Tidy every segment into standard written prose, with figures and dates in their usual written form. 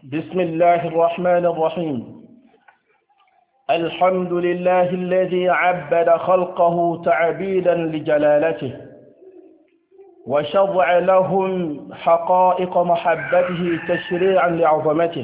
بسم الله الرحمن الرحيم. الحمد لله الذي عبد خلقه تعبيدا لجلالته وشرع لهم حقائق محبته تشريعا لعظمته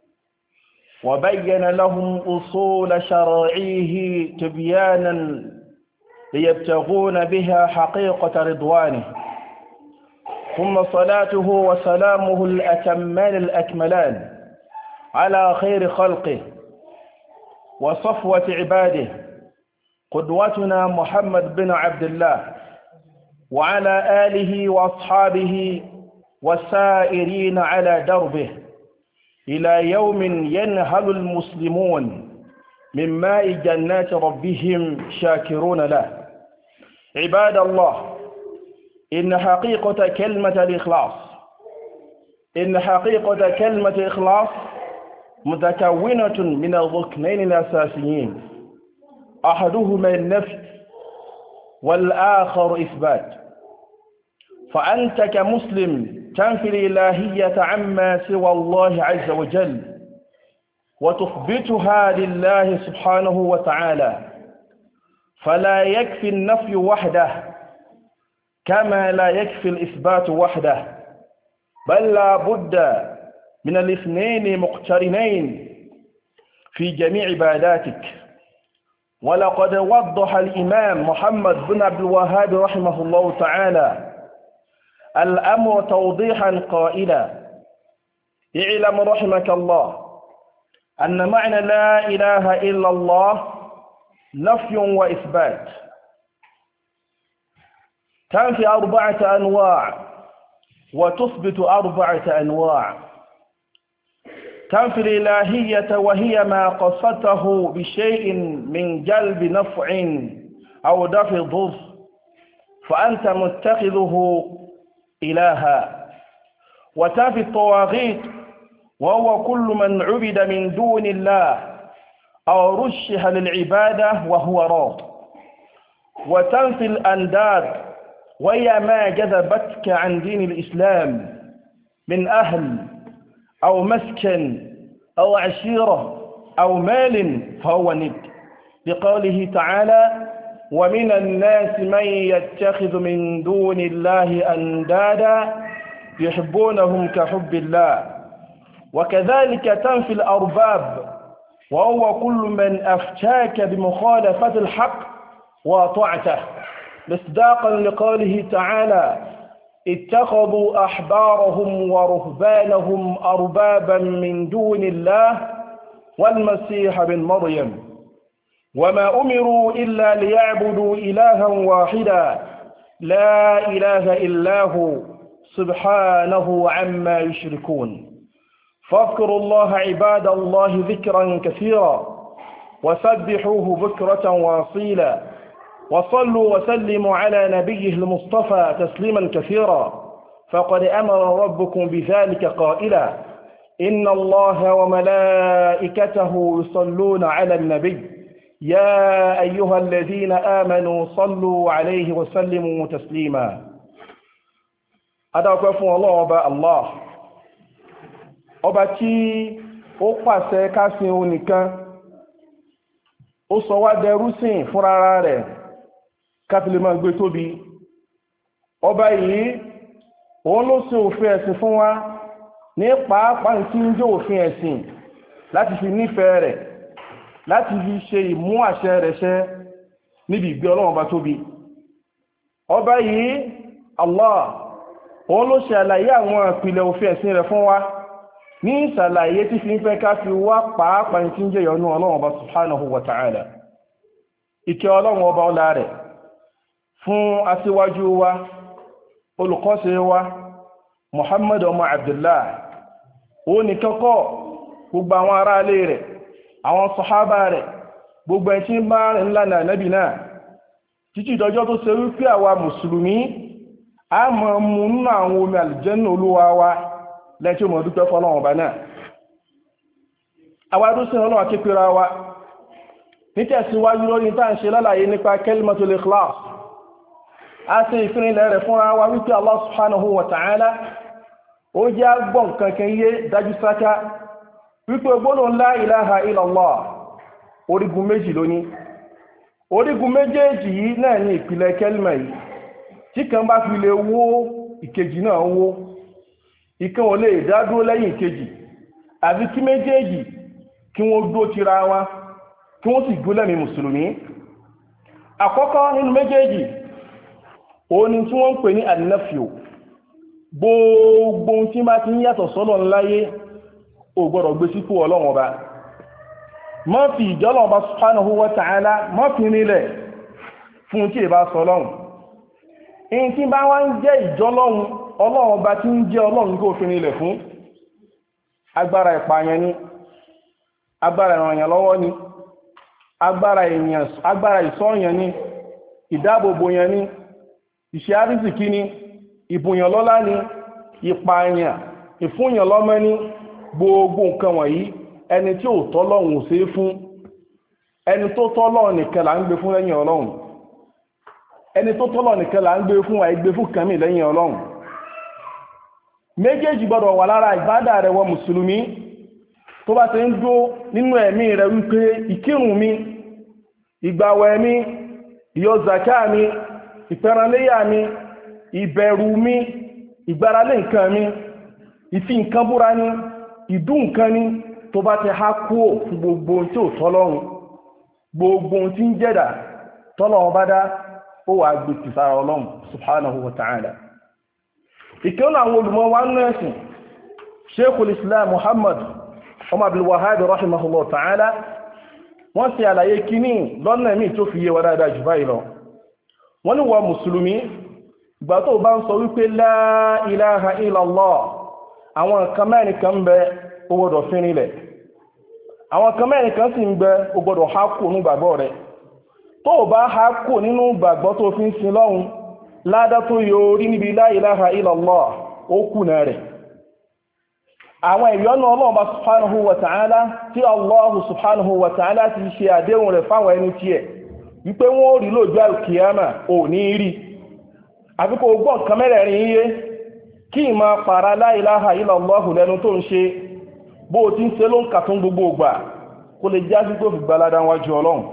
وبين لهم أصول شرائعه تبيانا ليبتغون بها حقيقة رضوانه، ثم صلاته وسلامه الأتمان الأكملان على خير خلقه وصفوة عباده قدوتنا محمد بن عبد الله وعلى آله وأصحابه والسائرين على دربه إلى يوم ينهل المسلمون من ماء جنات ربهم شاكرون له. عباد الله، إن حقيقة كلمة الإخلاص متكونة من الركنين الأساسيين، أحدهما النفي والآخر إثبات. فأنت كمسلم تنفي الإلهية عما سوى الله عز وجل وتثبتها لله سبحانه وتعالى، فلا يكفي النفي وحده كما لا يكفي الإثبات وحده، بل لا بد من الاثنين مقترنين في جميع عباداتك. ولقد وضح الإمام محمد بن عبد الوهاب رحمه الله تعالى الأمر توضيحا قائلا: اعلم رحمك الله أن معنى لا إله إلا الله نفي وإثبات. تنفي 4 أنواع وتثبت 4 أنواع. تنفي الإلهية وهي ما قصته بشيء من جلب نفع أو دفع ضر فأنت متخذه إلها. وتنفي الطواغيت وهو كل من عبد من دون الله أو رشح للعبادة وهو راض. وتنفي الأنداد وهي ما جذبتك عن دين الإسلام من أهل أو مسكن أو عشيرة أو مال فهو ند، لقوله تعالى: ومن الناس من يتخذ من دون الله أندادا يحبونهم كحب الله. وكذلك تنفي الأرباب وهو كل من أفتاك بمخالفة الحق وطاعته، مصداقا لقوله تعالى: اتخذوا أحبارهم ورهبانهم أربابا من دون الله والمسيح بن مريم وما أمروا إلا ليعبدوا إلها واحدا لا إله إلا هو سبحانه عما يشركون. فاذكروا الله عباد الله ذكرا كثيرا وسبحوه بكرة واصيلا وصلوا وسلموا على نبيه المصطفى تسليما كثيرا، فقد أمر ربكم بذلك قائلا: إن الله وملائكته يصلون على النبي يا أيها الذين آمنوا صلوا عليه وسلموا تسليما. أدعوكم الله ọba tí ó pàṣẹ ká sìn òun nìkan, ó sọ wá dẹrú sìn fúnra rẹ̀ káfílẹ̀ máa gbé tóbi. Ọba yìí òun ló ṣe òfin ẹ̀sìn fún wa ní pàápàá tí ń jẹ́ òfin ẹ̀sìn láti fi nífẹ̀ẹ́ rẹ̀, láti fi ṣe ìmú àṣẹ rẹ̀ ṣẹ níbi ìgbé Ọlọ́run bá tóbi. Ọba yìí Allah òun ló ṣe àlàyé àwọn ìpìlẹ̀ òfin ẹ̀sìn rẹ̀ fún wa ní ìsàlàyé tí fi ń fẹ́ ká fi wá pàápàá tí ń jẹ́ ìyọ́nú Ọlọ́run ọba subhanahu wa ta'ala. Ìkẹ́ Ọlọ́run ọba ọlá rẹ̀ fún aṣíwájú wa, olùkọ́ṣe wa Muhammad ọmọ Abdullah, ó ní kọ́kọ́ gbogbo àwọn ará ilé rẹ̀, àwọn sàhábà rẹ̀, gbogbo ẹ̀tí ń bá rìn lánà nábì náà títí ìdọjọ́ tó ṣe wípé àwa mùsùlùmí a mọ̀ mú nínú àwọn omi àlùjànnà Olúwa wa lẹ́tí mọ̀ dúpẹ́ fọ́lọ́run ọba náà. Àwa tó sìn Ọlọ́run kékeré wa nítẹ̀síwájú lórí tá ń ṣe lálàyé nípa kalimatul ikhlas. A ṣe ìfìrìnlẹ̀ rẹ̀ fúnra wa wípé Allah subhanahu wa ta'ala ó jẹ́ agbọ́n kankan yé dájú sáká wípé gbólóhùn la ilaha illallah orígun méjì lóní orígun méjèèjì yìí náà ní ìpìlẹ̀ kẹ́lìmà yìí tí kan bá fi lè wó ìkejì náà wó ìkan ò lè dádúró lẹ́yìn ìkejì àbí kí méjèèjì kí wọ́n dúró tira wọn kí wọ́n sì dúró lẹ́mìí mùsùlùmí àkọ́kọ́ nínú méjèèjì òun ni tí wọ́n ń pè ní ànáfíò gbogbo tí bá ti ń yàtọ̀ sọ́lọ̀ ńláyé ò gbọ́dọ̀ gbé sípò ọlọ́run ọba má fi ìjọ́lọ̀ ọba subhanahu wa ta'ala má fi nílẹ̀ fún tí ìbá sọlọ́run in tí bá wá ń jẹ́ ìjọ́lọ́run ọlọ́run ọba tí ń jẹ́ ọlọ́run kó fi nílẹ̀ fún agbára ìpààyàn ni agbára ìrànyàn lọ́wọ́ ni agbára ìsọ́yàn ni ìdáàbòbò yẹn ni ìṣẹ́ àrísìkí ni ìbùyàn lọ́lá ni ìpààyàn ìfúnyàn lọ́mọ ni gbogbo nǹkan wọ̀nyí ẹni tí ò tọ́lọ́run ò ṣe fún ẹni tó tọ́lọ́run nìkan là ń gbé fún lẹ́yìn ọlọ́run ẹni tó tọ́lọ́run nìkan là ń gbé fún àìgbé fún kàmí lẹ́yìn ọlọ́run méjèèjì gbọ́dọ̀ wà lára ìbádà rẹ̀ wọ mùsùlùmí tó bá ti ń dó nínú ẹ̀mí rẹ̀ wípé ìkírun mi ìgbàwẹ̀ mi ìyọ zaka mi ìpẹranléyà mi ìbẹ̀rù mi ìgbáralé nǹkan mi ìfi nǹkan búra ní ìdú nǹkan ní tó bá ti há kúò fún gbogbo tí ò tọ́lọ́run gbogbo tí ń jẹ́dà tọ́lọ́run bá dá ó wà gbèsè sára ọlọ́run subhanahu wa ta'ala ìkẹ́ọ̀nà àwọn olùmọ̀ wa nẹ́ẹ̀sìn sheikhul islam muhammad ọmọ abdul wahhab rahimahullah ta'ala wọ́n ṣe àlàyé kíní lọ́nà míì tó fi yé wa dáadáa jù báyìí lọ wọ́n ní wọ́n mùsùlùmí ìgbà tó bá ń sọ wípé la ilaha illallah àwọn nǹkan mẹ́rin kan bẹ ó gbọ́dọ̀ fi rinlẹ̀ àwọn nǹkan mẹ́rin kan sì ń bẹ ó gbọ́dọ̀ há kò nínú gbàgbọ́ rẹ̀ tó bá há kò nínú gbàgbọ́ tó fi ń sin lọ́hun ládá tó yóò rí níbi la ilaha illallah ó kùnà rẹ̀ àwọn ìyọ́nà ọlọ́run bá subhanahu wa ta'ala tí allahu subhanahu wa ta'ala ti ṣe àdéhùn rẹ̀ fáwọn ẹni tí ẹ̀ wípé wọ́n rí lójú alkiyama ò ní rí àbíkò gbọ́n kan mẹ́rẹ̀ẹ̀rin iye kí ìmá para la ilaha illallah lẹ́nu tó ń ṣe bó ti ń ṣe ló ń kàtún gbogbo ògbà kó lè já sí tó fi gbalada wájú ọlọ́run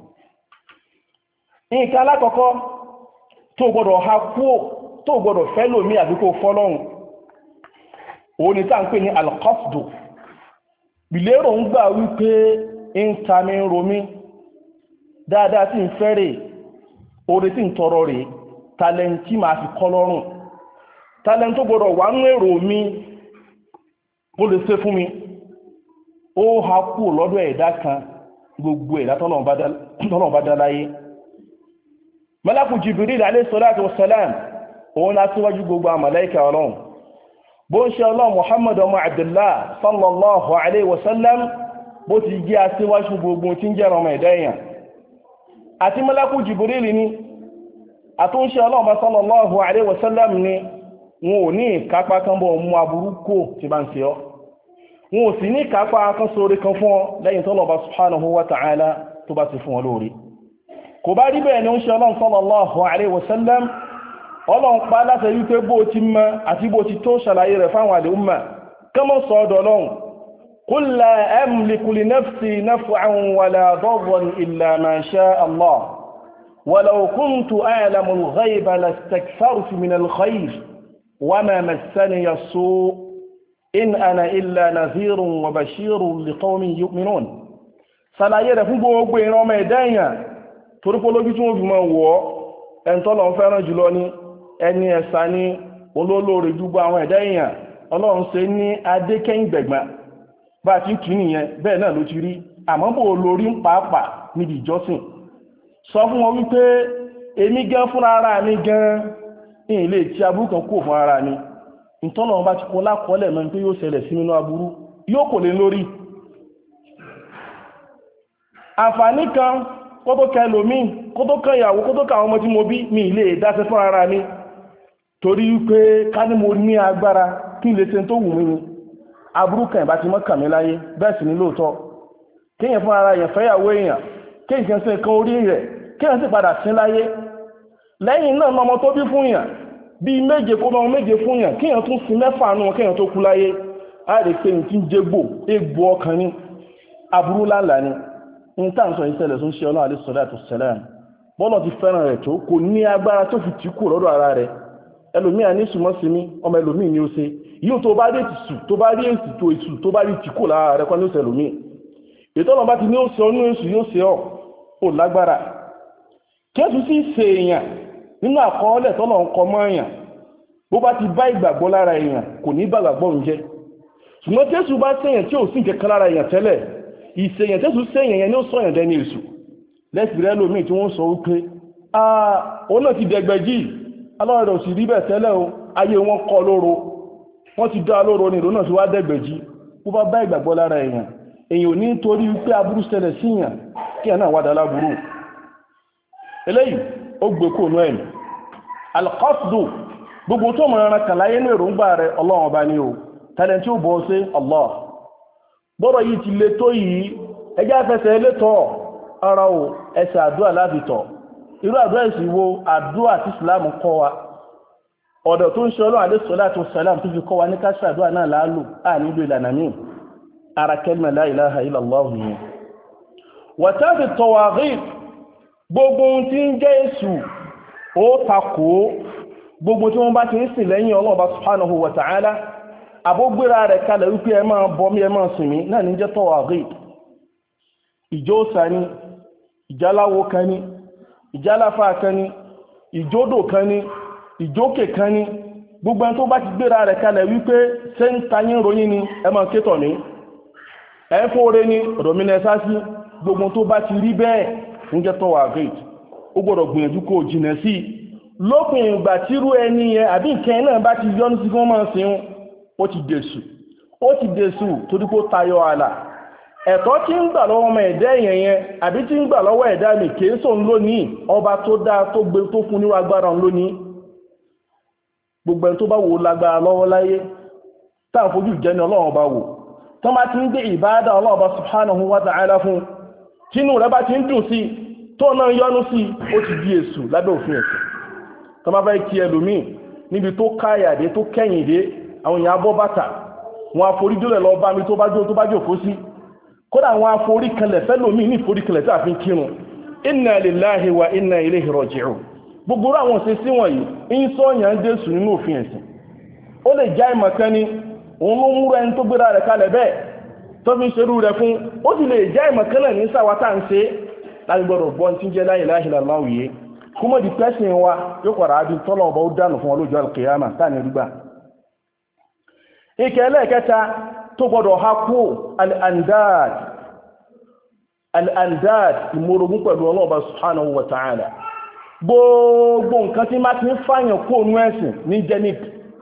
nǹkan alákọ̀ọ́kọ́ tó gbọ́dọ̀ ha kúò tó gbọ́dọ̀ fẹ́ lómi àbíkò fọ́lọ́run òun ni táà ń pè ní alqasdu ìlérò ń gbà wípé ń ta mi ń romí dáadáa tí ń fẹ́rẹ̀ orí tí ń tọrọ rẹ̀ tàlẹ́ntí máa fi kọ́ lọ́rùn tàlẹ́ntí tó gbọdọ̀ wà nú èrò mi ó lè ṣe fún mi ó ha kú lọ́dọ̀ ẹ̀dá kan gbogbo ẹ̀dá tọ́lọ́run bá dá láyé Malaku Jibril alayhi salatu wassalam òun látíwájú gbogbo àmàlẹ́kà ọlọ́run bó ń ṣe ọlọ́run Muhammad ọmọ Abdullah sallallahu alayhi wasallam bó ti jẹ́ aṣíwájú gbogbo tí ń jẹ́ ọmọ ẹ̀dá èèyàn àti Malaku Jibril ni àtúnṣe ọlọ́run sallallahu alayhi wasallam ni wọn ò ní ìkápá kan bọ́ mú aburú kó tí bá ń ṣe ọ́ wọn ò sì ní ìkápá kan sórí kan fún ọ lẹ́yìn tọ́lọ́run subhanahu wa ta'ala tó bá ti fún ọ lórí kò bá rí bẹ́ẹ̀ ni ó ń ṣe ọlọ́run sallallahu alayhi wasallam ọlọ́run pa láti wípé bó ti mọ́ àti bó ti tó ṣàlàyé rẹ̀ fáwọn àlè umma kọ́mọ́ sọ ọdọ̀ ọlọ́run qul la amliku li nafsi naf'an wala darran illa ma sha Allah walau kuntu a'lamu al-ghayba lastakthartu min al-khayr wa ma massani as-su' in ana illa nadhirun wa bashirun liqawmin yu'minun ṣàlàyé rẹ̀ fún gbogbo ìran ọmọ ẹ̀dá èèyàn torípò lójú tí wọ́n fi mọ́ wọ́ ẹ̀ntọ́lọ̀ ń fẹ́ràn jùlọ ní ẹni ẹ̀sà ní olólórí jùgbọ́ àwọn ẹ̀dá èèyàn ọlọ́run ṣe ní adékẹ́yìn gbẹ̀gbà bá ti kì nìyẹn bẹ́ẹ̀ náà ló ti rí àmọ́ bò lórí ń pàápàá níbi ìjọsìn sọ fún wọn wípé èmi gan fúnra ara mi gan ní ilé tí aburú kan kò fún ara mi ìtọ́lọ̀ bá ti kọ́ lákọọ́lẹ̀ mọ́ pé yóò ṣẹlẹ̀ sí nínú aburú yóò kò lè lórí àǹfààní kan kó tó kẹ lòmí kó tó kẹ ìyàwó kó tó kẹ àwọn ọmọ tí mo bí mi ilé ìdáṣẹ́ fún ara mi torí pé ká ní mo ní agbára kí n lè ṣe tó wù mí ni aburú kan ìbá ti mọ́ kàn mí láyé bẹ́ẹ̀ sì ní lóòótọ́ kéèyàn fún ara èèyàn fẹ́yàwó èèyàn kéèyàn sí nǹkan orí rẹ̀ kéèyàn sì padà sí láyé lẹ́yìn náà ọmọ tó bí fún yàn bí méje kó mọ́ méje fún yàn kéèyàn tún sí mẹ́fà nù kéèyàn tó kú láyé a rí pé ní tí ń jégbò égbò ọkàn ní aburú láńlá ni ní tàǹsọ̀ ìṣẹ̀lẹ̀ tó ń ṣe ọlọ́run alayhi salatu wassalam bọ́lọ̀ ti fẹ́ràn rẹ̀ tó kò ní agbára tó fi tí kò lọ́dọ̀ ara rẹ̀ ẹlòmíà ní sùmọ́símí ọmọ ẹlòmíì ni ó ṣe yíò tó bá rí ètùtù tó bá rí ètùtù tó bá rí tí kò lára rẹ̀ kọ́ ní oṣù ẹlòmíì ètò ọlọ́ba ti ní ó ṣe ọ́nú èṣù yóò ṣe ọ́ lágbára kẹ́sù sí ṣe èèyàn nínú àkọọ́lẹ̀ tọ́lọ̀ ń kọ mọ́ èèyàn bó bá ti bá ìgbàgbọ́ lára èèyàn kò ní bá gbàgbọ́ ń jẹ́ ṣùgbọ́n kẹ́sù bá ṣèyàn tí ò sí nǹkan lára èèyàn tẹ́lẹ̀ ìṣèyàn tẹ́sù ṣèyàn yẹn ní ó sọ̀yàn dẹni èṣù lẹ́sìn rẹ lómi tí wọ́n sọ wípé òun náà ti dẹgbẹ̀jì alọ́rẹ̀ òsì rí bẹ̀ tẹ́lẹ̀ o ayé wọn kọ lóró wọ́n ti dá lóró ní ìlú náà ti wá dẹgbẹ̀jì bó bá bá ìgbàgbọ́ lára èèyàn èèyàn ò ní torí wípé aburú ṣẹlẹ̀ síyàn kí ẹ̀ náà wádà láburú eléyìí ó gbé kó nú ẹ̀mí alqasdu gbogbo tó mọ̀ ẹran kan láyé ní èròǹgbà rẹ̀ ọlọ́run ọba ní o tẹ́lẹ̀ tí ó bọ́ sí Allah bọ́rọ̀ yìí ti le tó yìí ẹjẹ́ afẹsẹ̀ elétọ́ ara o ẹsẹ̀ àdúrà láti tọ̀ irú àdúrà ìsìnwó àdúrà tí Islam kọ́ wa ọ̀dọ̀ tó ń ṣe ọlọ́run alayhi salatu wassalam tó fi kọ́ wa ní ká ṣàdúrà náà láàlù à nílò ìlànà míì ara kẹ́lìmẹ̀ la ilaha illallah yìí wàtàbí tawaghit gbogbo tí ń jẹ́ èṣù ó takò gbogbo tí wọ́n bá ti ń sìn lẹ́yìn Ọlọ́run subhanahu wa ta'ala àbógbéra rẹ̀ kalẹ̀ wípé ẹ máa bọ mí ẹ máa sìn mí náà ní jẹ́ tawaghit ìjósà ni ìjáláwo kan ni ìjáláfà kan ni ìjódò kan ni ìjókè kan ni gbogbo ẹni tó bá ti gbéra rẹ̀ kalẹ̀ wípé ṣé ń tayín ròyìn ni ẹ máa kétọ̀ ní ẹ fóore ní ọ̀dọ̀mínẹ́sá sí gbogbo tó bá ti rí bẹ́ẹ̀ ń jẹ́ tawaghit ó gbọ́dọ̀ gbìyànjú kó jìnà sí lópin ìgbà tírú ẹni yẹn àbí nǹkan náà bá ti yọ́nú sí fún máa sin ó ti dẹ̀sù torí kó tayọ ààlà ẹ̀tọ́ tí ń gbà lọ́wọ́ ọmọ ẹ̀dá èèyàn yẹn àbí tí ń gbà lọ́wọ́ ẹ̀dá mi kéésò ń lónìí ọba tó dá tó gbé tó fún nírú agbára ń lónìí gbogbo ẹni tó bá wò lágbára lọ́wọ́ láyé táà fojú ìjẹni ọlọ́run bá wò tó bá ti ń gbé ìbádà ọlọ́run bá subhanahu wa ta'ala fún tínú rẹ̀ bá ti ń dùn sí tó náà yọ́nú sí ó ti di èṣù lábẹ́ òfin ẹ̀sìn tó bá fẹ́ kí ẹlòmíì níbi tó káyàdé tó kẹ́yìndé àwọn èèyàn abọ́ bàtà wọn àforíjólẹ̀ lọ bá mi tó bá jòkó sí kódà wọn àforíkanlẹ̀ fẹ́lòmíì ní ìforíkanlẹ̀ tí a fi ń kírun inna lillahi wa inna ilayhi raji'un gbogbo àwọn ṣe sí wọ̀nyí ń sọ́yàn dẹ́sù nínú òfin ẹ̀sìn ó lè já ìmọ̀kan ni òun ló múrò ẹni tó gbéra rẹ̀ kalẹ̀ bẹ́ẹ̀ tó fi ń ṣerú rẹ̀ fún ó sì lè já ìmọ̀kan náà ní sàwátà ń ṣe láti gbọ́dọ̀ gbọ́n tí ń jẹ́ la ilaha illallah yìí kúmọ̀ di pẹ́sìn wa yóò kọ̀rọ̀ àbí tọ́lọ̀ ọba ó dánù fún ọlójú alkiyama táà ní rígbà ìkẹ́ ẹlẹ́ẹ̀kẹta tó gbọ́dọ̀ ha kú al-andad ìmọ̀rogún pẹ̀lú ọlọ́ọ̀bá subhanahu wa ta'ala gbogbo nǹkan tí má ti ń fàyàn kú ònú ẹ̀sìn ní jẹ́nìt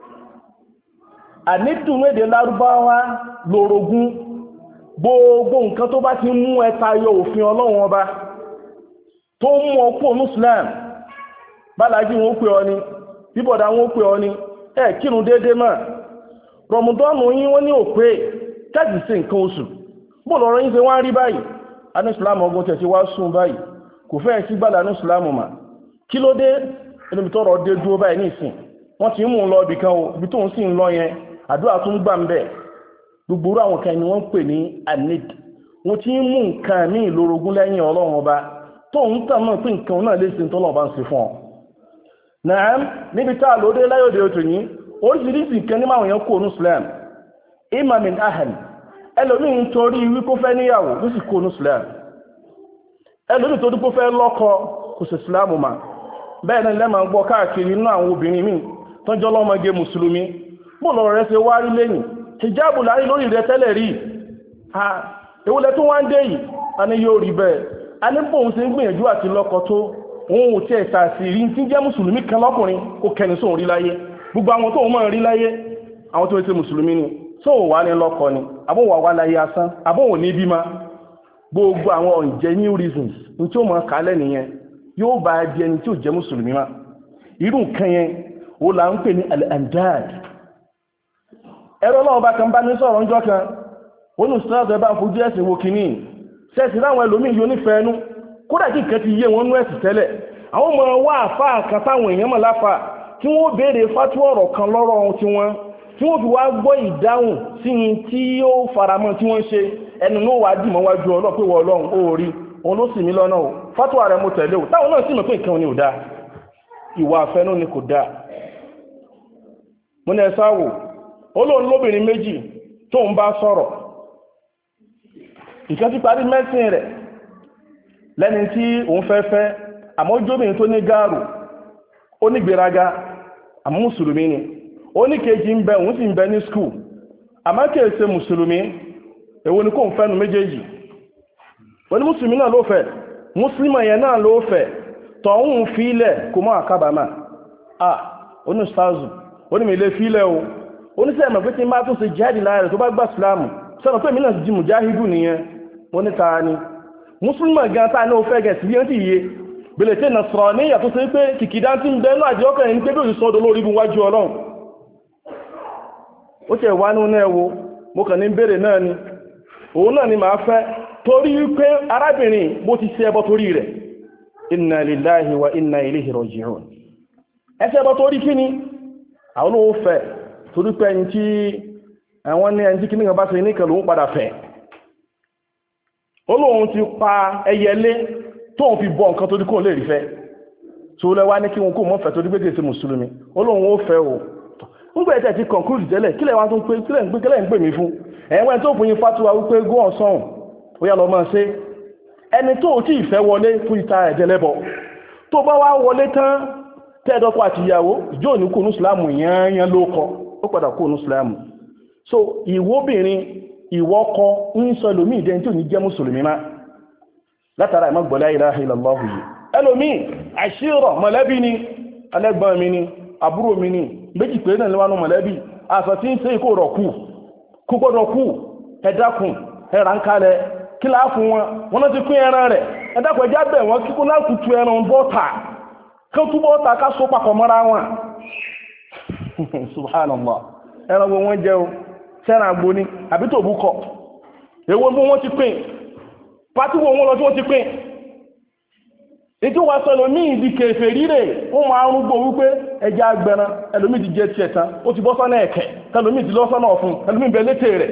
ànídùn èdè lárúbáwá lórogún gbogbo nǹkan tó bá ti mú ẹta yọ òfin ọlọ́run ọba tó mú ọkú ònú Islam bálájí wọn pè ọ ni bíbọ̀dá wọn pè ọ ni kírun déédéé mọ́ rọmùdọ́nù yín wọ́n ní òpé kẹ́jì sí nǹkan oṣù bó lọ́rọ̀ yín ṣe wá rí báyìí anú Islam ọgbọ́n tẹ̀ sí wá sùn báyìí kò fẹ́ sí gbàdá anú Islam mà kí ló dé ẹni tọrọ dé dúró báyìí nísìn wọ́n ti ń mú un lọ ibì kan o ibi tó ń sì ń lọ yẹn àdúrà tún gbà ń bẹ̀ gbogbo àwọn kan ni wọ́n ń pè ní anid wọ́n ti ń mú nǹkan ní ìlórogún lẹ́yìn ọlọ́run ọba tó ń tàn náà pé nǹkan náà lè ṣe tọ́lọ̀ bá ń ṣe fún ọ náà níbi tá a lóde láyòdè òtò yìí oríṣiríṣi nǹkan ní máa wọ̀nyẹn kó onú Islam imamin ahàn ẹlòmí ń torí wípó fẹ́ níyàwó ló sì kó onú Islam ẹlòmí tó dípò fẹ́ lọ́kọ kò sì Islam mà bẹ́ẹ̀ náà lẹ́màá gbọ́ káàkiri inú àwọn obìnrin míì tó jọ lọ́mọge mùsùlùmí bó lọ́rọ̀ rẹ̀ ṣe wá rí lẹ́yìn hijabu lárí lórí rẹ̀ tẹ́lẹ̀ rí ewúlẹ̀ tó wá ń dé yìí a ní yóò rí bẹ́ẹ̀ a ní bóun ṣe ń gbìyànjú àti lọ́kọ tó òun ò tiẹ̀ ṣàṣìrí tí jẹ́ mùsùlùmí kan lọ́kùnrin kó kẹni sóun rí láyé gbogbo àwọn tó mọ́ rí láyé àwọn tó ń ṣe mùsùlùmí ni tó wà ní lọ́kọ ni àbúwà wà láyé asán àbúwò ní bímá gbogbo àwọn ungenuine reasons ní tí ó mọ̀ kálẹ̀ nìyẹn yóò bá di ẹni tí ó jẹ́ mùsùlùmí má irú nǹkan yẹn ó là ń pè ní al-andad ẹ̀rọ náà bá kan bá ní sọ̀rọ̀ ńjọ́ kan ó ní sọ́ọ̀tọ̀ ẹ bá ń fojú ẹ̀sìn wo kìíní sẹ́ẹ̀sì láwọn ẹlòmíì yóò nífẹ̀ẹ́ nú kódà kí nǹkan ti yé wọn nú ẹ̀sìn tẹ́lẹ̀ àwọn ọmọ wa àfáà kan táwọn èèyàn mọ̀ láfà tí wọ́n béèrè fátú ọ̀rọ̀ kan lọ́rọ̀ tí wọ́n tí wọ́n fi wá gbọ́ ìdáhùn sí tí ó faramọ́ tí wọ́n ṣe ẹnu ló wà dìmọ̀ wájú Ọlọ́run pé wọ́n Ọlọ́run ó rí òun ló sì mí lọ́nà o fátúwà rẹ̀ mo tẹ̀lé o táwọn náà sì mọ̀ pé nǹkan ni ò dáa ìwà àfẹ́nú ni kò dáa mo ní ẹ̀sá wò olóòrùn lóbìnrin méjì tó ń bá sọ̀rọ̀ ìkan ti parí mẹ́sìn rẹ̀ lẹ́ni tí òun fẹ́ àmọ́ ojóbìnrin tó ní gáàrù ó ní gbéraga àmọ́ mùsùlùmí ni ó ní kejì ń bẹ òun sì ń bẹ ní skul àmọ́ kìí ṣe mùsùlùmí èwo ni kò ń fẹ́nu méjèèjì wọ́n ní mùsùlùmí náà ló fẹ́ mùsùlùmí yẹn náà ló fẹ́ tọ̀hún fílẹ̀ kò mọ́ àkábàmà oní sáàzù ó ní mi lè fílẹ̀ o oníṣẹ́ ẹ̀mọ̀ pé tí n bá tún ṣe jihadi láàrẹ̀ rẹ̀ tó bá gbà sílámù sọ́nà pé mi náà di mùjáhídù nìyẹn wọ́n ní ta ni mùsùlùmí gan tá ní ó fẹ́ gẹ̀ sí yẹn ti yé bèlètè nà sọ̀rọ̀ ní ìyàtọ̀ sí pé kìkìdá tí ń bẹ náà àjẹ́ ọkọ̀ ẹni pé bí òṣìṣọ́ lórí ibi wájú Ọlọ́run ó tẹ̀ wá nínú ẹ̀wọ̀ mo kàn ní bèèrè náà ni òun náà ni màá fẹ́ torí pé arábìnrin bó ti ṣe ẹbọ torí rẹ̀ inna lillahi wa inna ilayhi raji'un ẹsẹ̀ ẹbọ torí kí ni àwọn olówó fẹ́ torí pé ẹni tí àwọn ní ẹni tí kìnnìkan bá ṣe ní kan lòun padà fẹ́ olóhun ti pa ẹyẹlé tóun fi bọ nǹkan torí kóun lè rí fẹ́ tó lẹ́wà ní kí wọn kó mọ́ fẹ́ torí pé kìí ṣe mùsùlùmí olóhun ó fẹ́ o nígbà ẹ̀tẹ̀ ti conclude tẹ́lẹ̀ kílẹ̀ wá tún pé kílẹ̀ ń pè mí fún ẹ̀wọ̀n tó fún yín fatuwa wípé go on sọ́hùn ó yá lọ máa ṣe ẹni tó tí ìfẹ́ wọlé fún ìta ẹ̀jẹ̀lẹ́bọ̀ tó bá wá wọlé tán tẹ́ẹ̀dọ́kọ àti ìyàwó ìjọ ní kò ní ìsìlámù yányán ló kọ ó padà kò ní ìsìlámù so ìwóbìnrin ìwọ́kọ ń sọ ẹlòmí ìdẹni tí ò ní jẹ́ mùsùlùmí má látara ìmọ̀gbọ̀ la ilaha illallah yìí ẹlòmí àṣírọ̀ mọ̀lẹ́bí ni alẹ́gbọ́n mi ni àbúrò mi ni méjì pé náà lẹ́wọ́nú mọ̀lẹ́bí àṣọ tí ń ṣe ikú rọ̀ kú gbọ́dọ̀ kú ẹ̀dákun ẹ̀rà ń kalẹ̀ kí láà fún wọn náà ti pín ẹran rẹ̀ ẹ̀dákun ẹjá bẹ̀ wọ́n kíkún náà kù tu ẹran bọ́ta kí ó tú bọ́ta ká so papọ̀ mọ́ra wọn subhanallah ẹran gbogbo wọn jẹ́ o sẹ́ran agbo ní àbí tó bú kọ èwo bí wọ́n ti pín pàtí wọn lọ tí wọ́n ti pín ètò wa sọ ẹlòmí ìdí kẹfẹ́ rírẹ̀ wọ́n máa ń rúgbò wípé ẹja agbẹran ẹlòmí ti jẹ́ tiẹ̀ tán ó ti bọ́ sọ́nà ẹ̀kẹ́ ẹlòmí ti lọ́sọ́nà ọ̀fun ẹlòmí bẹ létè rẹ̀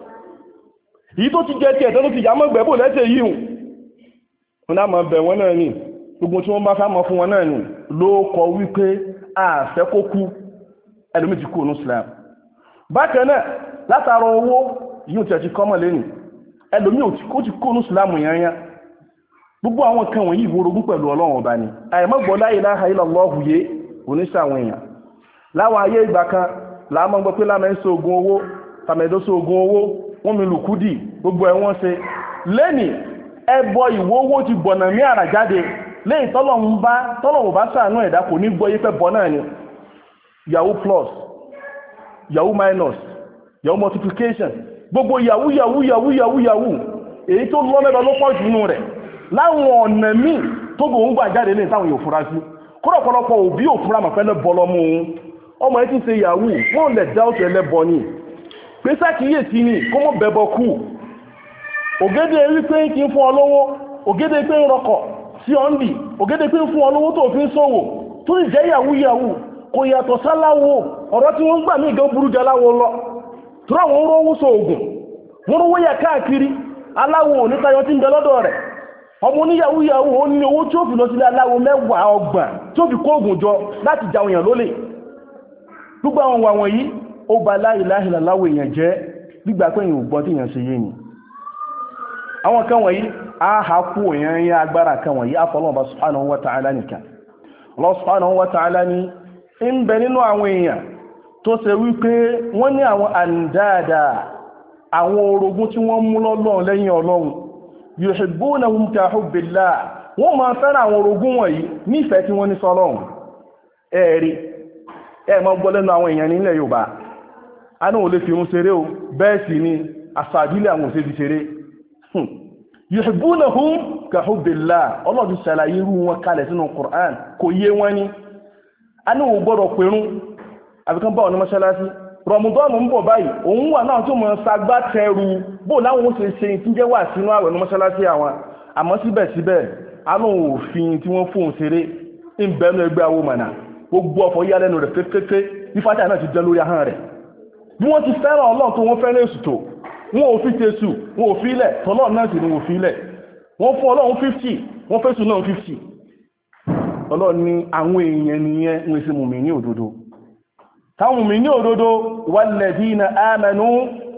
èyí tó ti jẹ́ tiẹ̀ tán tó ti yàmọ́ gbẹ̀bò lẹ́tẹ̀ yìí wọn náà mọ̀ bẹ̀ wọ́n náà ní gbogbo tí wọ́n bá fẹ́ mọ̀ fún wọn náà ní ló kọ wípé àfẹ́ kó kú ẹlòmí ti kú ní Islam bákan náà látara owó yíò tí a ti kọ́mọ̀ lẹ́nu ẹlòmí ó ti kó ní Islam yányá gbogbo àwọn kan wọ̀nyí ìwòrogún pẹ̀lú Ọlọ́run ọba ni àìmọ́gbọ́ la ilaha illallah yé oníṣàwọn èèyàn láwọn ayé ìgbà kan láàmọ́ gbọ́ pé lámẹ́ ń so ogun owó tàmẹ́dó so ogun owó wọ́n mi lùkúdì gbogbo ẹ̀ wọ́n ṣe lẹ́nì ẹbọ ìwó owó ti gbọ̀nà mí àrà jáde lẹ́yìn tọ́lọ̀wọ̀ bá ṣàánú ẹ̀dá kò ní gbọ́ yífẹ́ bọ́ náà ni yahoo plus yahoo minus yahoo multiplication gbogbo yahoo èyí tó lọ́mẹ́lọ ló pọ̀ jù nù rẹ̀ láwọn ọ̀nà míì tó bò ń gbà jáde ní ìtàwọn yóò fura sí kọ́rọ̀pọ̀lọpọ̀ òbí ò fura mọ̀ pẹ́lẹ́ bọ́ lọ́mú ọmọ ẹ̀ tí ń ṣe yahoo wọ́n lẹ̀ dá òtù ẹlẹ́bọ ní pé sákìyèsí ni kó mọ́ bẹ̀bọ̀ kú ògédé rí pé kí ń fún ọ lówó ògédé pé ń rọkọ̀ sí ọ́ndì ògédé pé ń fún ọ lówó tó fi ń ṣòwò tó ń jẹ́ yahoo kò yàtọ̀ sáláwo ọ̀rọ̀ tí wọ́n gbà ní ìgẹ́ burú jẹ́ aláwo lọ tó ráwọn ń rówó sóògùn wọ́n rówó yà káàkiri aláwo onítayọ tí ń bẹ lọ́dọ̀ rẹ̀ ọmọ oníyàwó ó ní owó tí ó fi lọ sílé aláwo 10 ọgbọ̀n tí ó fi kó ògùn jọ láti jà òyàn lólè gbogbo àwọn wà wọ̀nyí ó ba la ilaha illallah èèyàn jẹ́ gbígbà pé èèyàn ò gbọ́ tí èèyàn ṣe yé ni àwọn kan wọ̀nyí a ha kú èèyàn yẹn agbára kan wọ̀nyí afọlọ́ọ̀bá subhanahu wa ta'ala nìkan Allah subhanahu wa ta'ala ní ń bẹ nínú àwọn èèyàn tó ṣe wípé wọ́n ní àwọn àndáàdà àwọn orogún tí wọ́n mú lọ́lọ́run lẹ́yìn Ọlọ́run yuhibbunahum ka hubbillah wọ́n máa fẹ́ràn àwọn orogún wọ̀nyí nífẹ̀ẹ́ tí wọ́n ní sọ́lọ́run ẹ̀rí mọ́ gbọ́ lẹ́nu àwọn èèyàn nílẹ̀ Yorùbá a náà ò lè fi irun ṣeré o bẹ́ẹ̀ sì ni àṣàbílẹ̀ àwọn òṣèlú ṣeré yuhibbunahum ka hubbillah ọlọ́dún ṣàlàyé irú wọn kalẹ̀ sínú Qur'an kò yé wọn ni a ní ò gbọ́dọ̀ pẹ̀rún àbíkan bá ọ̀nà mọ́ṣálásí rọmùdọ́nù ń bọ̀ báyìí òun wà náà tó mọ̀ sagbátẹrù bó láwọn ó ṣe ṣe tí jẹ́ wà sínú àwẹ̀ ní mọ́ṣálásí àwọn àmọ́ síbẹ̀síbẹ̀ àwọn òfin tí wọ́n fún ṣeré ń bẹ̀rù ẹgbẹ́ awó mọ̀nà gbogbo ọ̀fọ̀ yá lẹ́nu rẹ̀ kékeré ní fátà náà ti jẹ́ lórí ahọ́n rẹ̀ bí wọ́n ti fẹ́ràn Ọlọ́run tó wọ́n fẹ́ràn èṣù tó wọ́n ò fi tẹ̀sù wọ́n ò fi ilẹ̀ tọ́lọ́run náà sì ni wọ́n fi ilẹ̀ wọ́n fún Ọlọ́run 50 wọ́n fẹ́sù náà 50. Ọlọ́run ní àwọn èèyàn nìyẹn wọ́n sì mùmínì òdodo. táwọn mùmínì òdodo walladhina amanu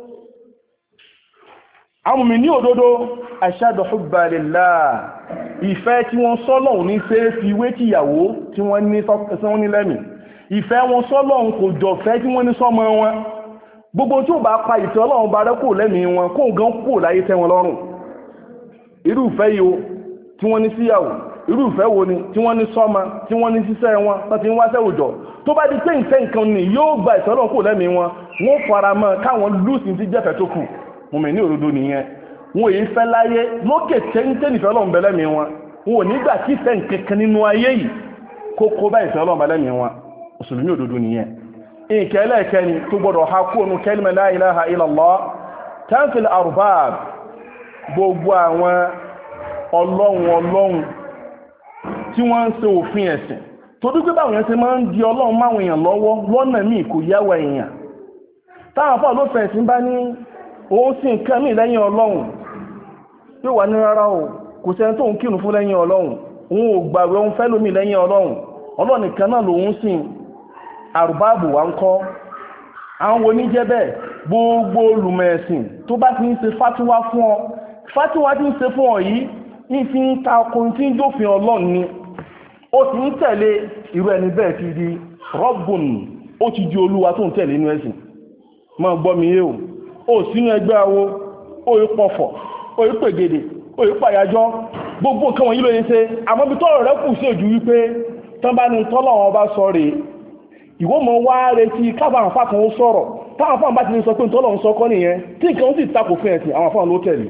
àwọn mùmínì òdodo ashaddu hubba lillah ìfẹ́ tí wọ́n sọ́lọ́run ní ṣe fi wé tìyàwó tí wọ́n ní lẹ́mì ìfẹ́ wọn sọ́lọ́run kò jọ fẹ́ tí wọ́n ní sọ́mọ wọn gbogbo tí ó bá pa ìfẹ́ Ọlọ́run bá rẹ́kò lẹ́mì wọn kó gan kò láyé tẹ́ wọn lọ́rùn irú ìfẹ́ yìí tí wọ́n ní síyàwó irú ìfẹ́ wo ni tí wọ́n ní sọ́mọ tí wọ́n ní síṣẹ́ wọn tó ti ń wáṣẹ́ òjò tó bá di pé ìfẹ́ nǹkan ni yóò gba ìfẹ́ Ọlọ́run kò lẹ́mì wọn wọ́n fara mọ́ káwọn lùsìn ti jẹ́fẹ́ tó kù mùmínì òdodo nìyẹn wọn èyí fẹ́ láyé lókè téńté nífẹ́ Ọlọ́run bẹ lẹ́mìí wọn wọn ò nígbà kí ìfẹ́ nǹkankan nínú ayé yìí kó bá ìfẹ́ Ọlọ́run bẹ lẹ́mìí wọn mùsùlùmí òdodo nìyẹn ìkẹ́ ẹlẹ́ẹ̀kẹ́ni tó gbọdọ̀ ha kú ònú kẹ́lìmẹ̀ la ilaha illallah tanfil arbab gbogbo àwọn ọlọ́run tí wọ́n ń ṣe òfin ẹ̀sìn tó dúpẹ́ báwọn yẹn ṣe máa ń di ọlọ́run máwọn èèyàn lọ́wọ́ lọ́nà míì kò yáwọ èèyàn táwọn afọ́ ló fẹ̀ sí bá ní òun sì nǹkan míì lẹ́yìn ọlọ́run yóò wà ní rárá o kò sẹ́ni tó ń kírun fún lẹ́yìn ọlọ́run òun ò gbàgbé òun fẹ́ lómi lẹ́yìn ọlọ́run ọlọ́run nìkan náà lòun sìn àrùbáàbù wa ń kọ́ àwọn oníjẹ́ bẹ́ẹ̀ gbogbo olùmẹ̀ẹ̀sìn tó bá ti ń ṣe fátíwá fún ọ fátíwá tí ń ṣe fún ọ yìí ní fi ń ta ọkùnrin tí ń dófin ọlọ́run ni ó ti ń tẹ̀lé irú ẹni bẹ́ẹ̀ ti di rọ́bùn ó ti di olúwa tó ń tẹ̀lé inú ẹ̀sìn máa gbọ́ mi yé o ó sínú ẹgbẹ́ awo ó yí pọ̀fọ̀ ó yí pègèdè ó yí pàyájọ́ gbogbo nǹkan wọ̀nyí ló yẹ ṣe àmọ́ bí tọ́rọ̀ rẹ kù sí ojú wípé tán bá ní tọ́lọ̀ wọn bá sọ rèé ìwọ mọ̀ wá retí kábà àfà kan ó sọ̀rọ̀ táwọn àfà bá ti ní sọ pé tọ́lọ̀ ń sọ kọ́ nìyẹn tí nǹkan ó sì takò fún ẹ̀sìn àwọn àfà ló tẹ̀lé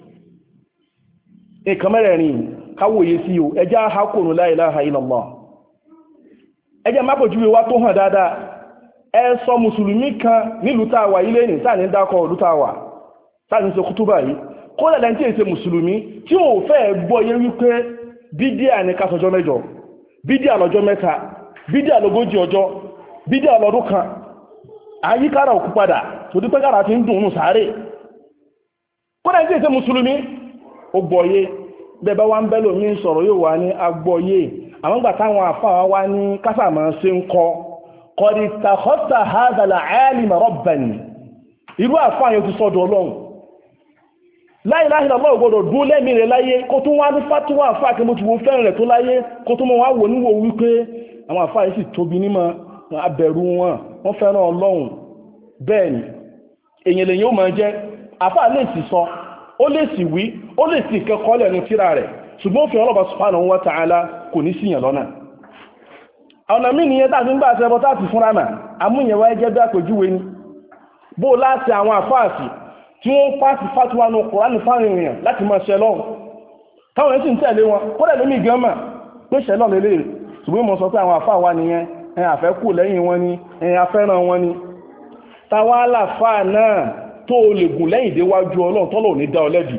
nǹkan mẹ́rẹ̀ẹ̀rin káwòye sí o ẹjá hákòrò la ilaha illallah ẹjá mápòjúwe wá tó hàn dáadáa ẹ sọ mùsùlùmí kan nílùú tàwà ilé ní sáà ní dákọ̀ ìlú tàwà sáà ní ṣe kútúbà yìí kó lẹ́lẹ́ tí èsè mùsùlùmí tí ò fẹ́ gbọ́ yé wípé bídíà ní kásọjọ́ mẹ́jọ bídíà lọ́jọ́ mẹ́ta bídíà lógójì ọjọ́ bídíà lọ́dún kan àyíkára òkú padà tó dípẹ́ kára ti ń dùn ún sáré kó lẹ́lẹ́ tí èsè mùsùlùmí ó gbọ́yé bẹ́bá wá ń bẹ́lò mí sọ̀rọ̀ yóò wá ní agbọ́yé àwọn gbà táwọn àfáà wá ní kásàmọ́ sí ń kọ́ kọ̀dí tàkọ́tà hádàlà àálìmà rọ́bàní irú àfáà yóò ti sọ́dọ̀ ọlọ́run la ilaha illallah gbọ́dọ̀ dún lẹ́mí rẹ̀ láyé kó tún wá ní fátúwà àfáà kí mo ti wo fẹ́ràn rẹ̀ tó láyé kó tún mọ́ wá wò níwò wípé àwọn àfáà yìí sì tóbi nímọ̀ abẹ̀rù wọ́n fẹ́ràn ọlọ́run bẹ́ẹ̀ ni èyàn lèyìn ó máa jẹ́ àfáà lè sì sọ ó lè sì wí ó lè sì kẹ́kọ̀ọ́ lẹ́nu tíra rẹ̀ ṣùgbọ́n òfin ọlọ́ba subhanahu wa ta'ala kò ní síyàn lọ́nà ọ̀nà mí nìyẹn tàbí ń gbà ṣe ẹbọ táàtì fúnra mà amúyẹ̀wá ẹgẹ́ bí àpèjúwe ni bó láti àwọn àfáàsì tí wọ́n pàṣì fatuwa ní Kùránì fáwọn èèyàn láti máa ṣe lọ́hùn táwọn èèyàn sì ń tẹ̀lé wọn kódà lómi gánmà pé ṣe lọ́ọ̀ lélẹ̀ ṣùgbọ́n mo sọ pé àwọn àfáà wa nìyẹn ẹ̀yìn àfẹ́kù lẹ́yìn wọn ni ẹ̀yìn afẹ́ràn wọn ni táwa àlàfáà náà tó lè gùn lẹ́yìn déwájú Ọlọ́run tọ́lọ̀ ní dá ọ lẹ́bi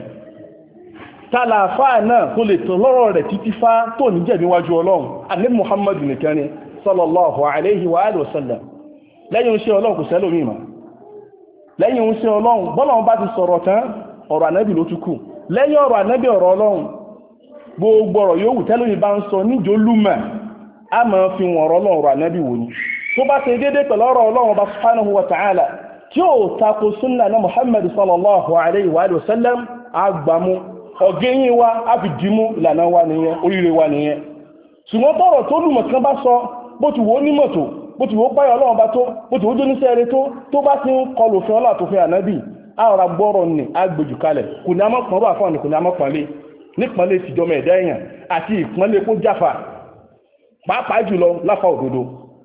tàlàfáà náà tó lè tàn lọ́rọ̀ rẹ̀ títí fá tó ní jẹ̀bi wájú Ọlọ́run Ànábì Muhammadu nìkan ni sallallahu alaihi wa alihi wasallam lẹ́yìn oúnṣẹ́ Ọlọ́run kò sẹ́lòmí ma lẹ́yìn oúnṣẹ́ Ọlọ́run bọ́lọ́run bá ti sọ̀rọ̀ tán ọ̀rọ̀ Ànábì ló túkù lẹ́yìn ọ̀rọ̀ Ànábì ọ̀rọ̀ Ọlọ́run gbogbo ọ̀rọ̀ yóò tẹ́lómi bá ń sọ níjó lúmọ̀ a máa fi wọn ọ̀rọ̀ Ọlọ́run Ànábì wò ní tó bá ṣe déédé pẹ̀lú ọ̀rọ̀ Ọlọ́run bá subhanahu wa ta'ala tí ó tako súnnà náà Muhammad sallallahu alaihi wa alihi wasallam agbamu ọ̀gẹ́yìn wa a fi dìmú ìlànà wa nìyẹn oríire wa nìyẹn ṣùgbọ́n tọ́rọ̀ tó lùmọ̀ kan bá sọ bó ti wò ní mọ̀tò bó ti wò páyọ̀ Ọlọ́run bá tó bó ti wò jó níṣẹ́ eré tó bá ti ń kọlù fún Ọlọ́run tó fi ànábì àrà gbọ́rọ̀ ní agbèjù kalẹ̀ kò ní amọ́pọ̀n bá fọ́n ní kò ní amọ́pọ̀nlé nípọ̀nlé tìjọmọ̀ ẹ̀dá èèyàn àti ìpọ̀nlé kó jáfà pàápàá jùlọ láfa òdodo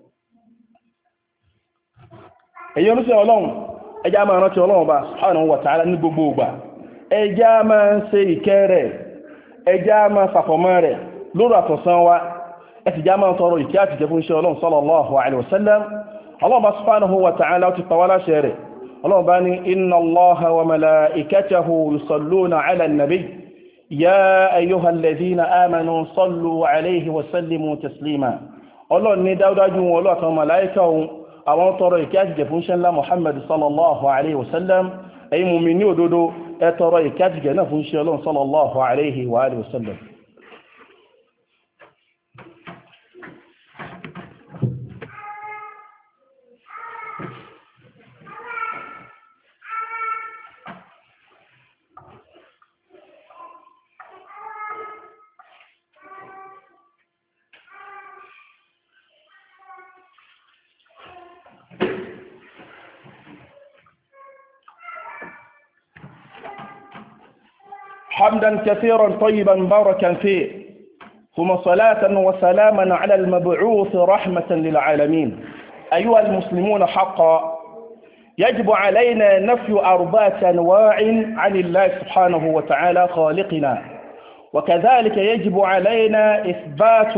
èyí oníṣẹ́ Ọlọ́run ẹjá máa rántí Ọlọ́run bá subhanahu wa ta'ala ní gbogbo ìgbà ẹjá máa ń ṣe ìkẹ́ rẹ̀ ẹjá máa fàfọ̀mọ́ rẹ̀ lórí àtọ̀sán wa ẹ̀sìjá máa tọrọ ìkẹ́ àti jẹ fún iṣẹ́ Ọlọ́run sallallahu alaihi wasallam Ọlọ́run bá subhanahu wa ta'ala ti pa wá láṣẹ rẹ̀ Ọlọ́run bá ní inna Allaha wa malaikatahu yusalluna ala an-nabi ya ayyuhal ladhina amanu sallu alayhi wa sallimu taslima Ọlọ́run ní dáúdájú wọn Ọlọ́run àtàwọn màláíkà àwọn tọrọ ìkẹ́ àti ìgẹ̀ fún ṣẹ́ńlá Muhammad sallallahu alaihi wasallam ẹ̀yin mùmínì òdodo ẹ tọrọ ìkẹ́ àti ìgẹ̀ náà fún ṣẹ́ Ọlọ́run sallallahu alaihi wa alihi wasallam. حمدا كثيرا طيبا مباركا فيه ثم صلاة وسلاما على المبعوث رحمة للعالمين. أيها المسلمون حقا يجب علينا نفي أربعة أنواع عن الله سبحانه وتعالى خالقنا، وكذلك يجب علينا إثبات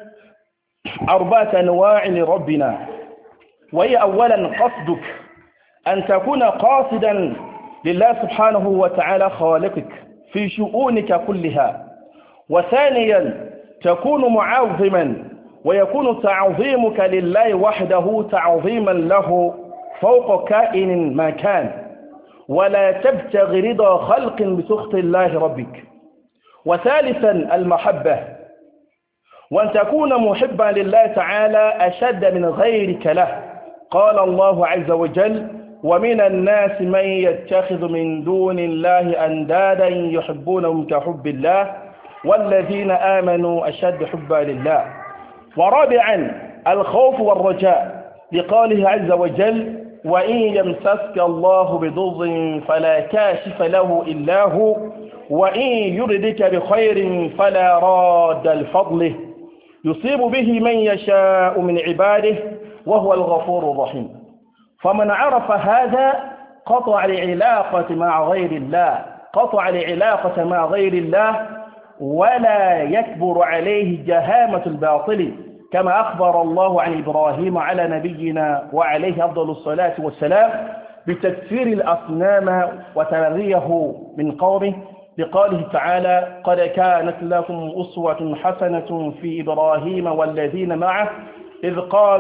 أربعة أنواع لربنا، وهي أولا قصدك أن تكون قاصدا لله سبحانه وتعالى خالقك في شؤونك كلها، وثانيا تكون معظما ويكون تعظيمك لله وحده تعظيما له فوق كائن ما كان، ولا تبتغي رضا خلق بسخط الله ربك، وثالثا المحبة وأن تكون محبا لله تعالى أشد من غيرك له. قال الله عز وجل: ومن الناس من يتخذ من دون الله أندادا يحبونهم كحب الله والذين آمنوا أشد حبا لله. ورابعا الخوف والرجاء لقوله عز وجل: وإن يمسسك الله بضر فلا كاشف له إلا هو وإن يردك بخير فلا راد لفضله يصيب به من يشاء من عباده وهو الغفور الرحيم. فمن عرف هذا قطع العلاقة مع غير الله، قطع العلاقة مع غير الله، ولا يكبر عليه جهامة الباطل، كما أخبر الله عن إبراهيم على نبينا وعليه أفضل الصلاة والسلام بتكفير الأصنام وتبريه من قومه، بقوله تعالى: قد كانت لكم أسوة حسنة في إبراهيم والذين معه إذ